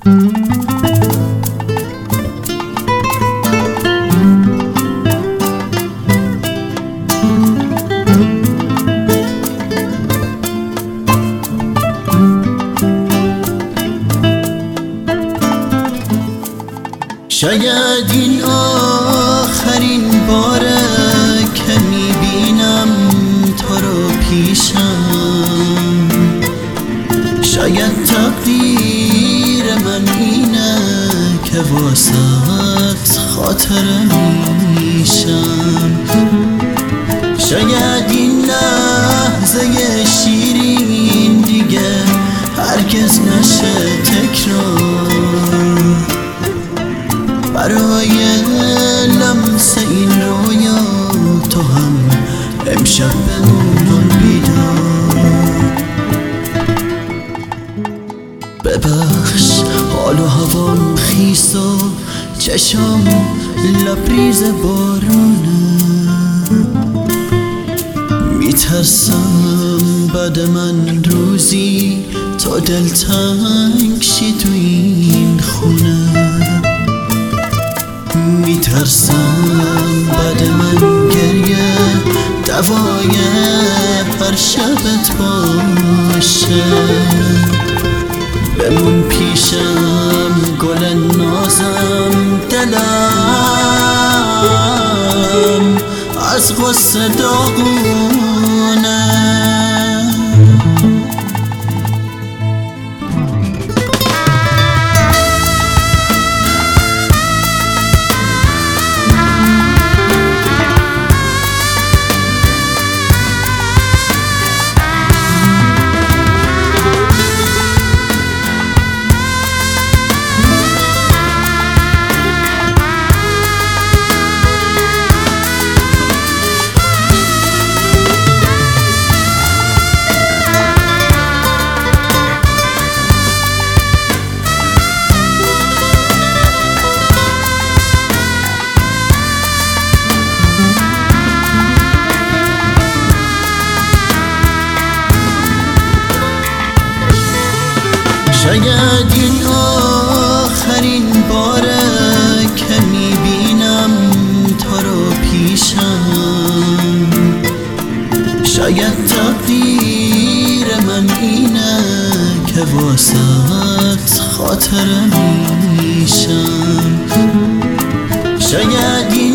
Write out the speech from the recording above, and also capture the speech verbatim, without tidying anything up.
شاید این آخرین باره که میبینم تو رو پیشم، شاید تقدیر من اینه که واسط خاطره میشم، شاید این لحظه شیرین دیگه هرگز نشه تکرار، برای لمس این رویا تو هم امشب بمون بیدار. ببخش حال و هوام خیس و چشام لبریز بارونه، میترسم بعد من روزی تو دلتنگ شی تو این خونه، میترسم بعد من گریه دوای هر شبت باشه، بمون پیشم گل نازم، دلم از غصه داغونه. شاید این آخرین باره که میبینم تو رو پیشم، شاید تقدیر من اینه که واسط خاطره میشم، شاید این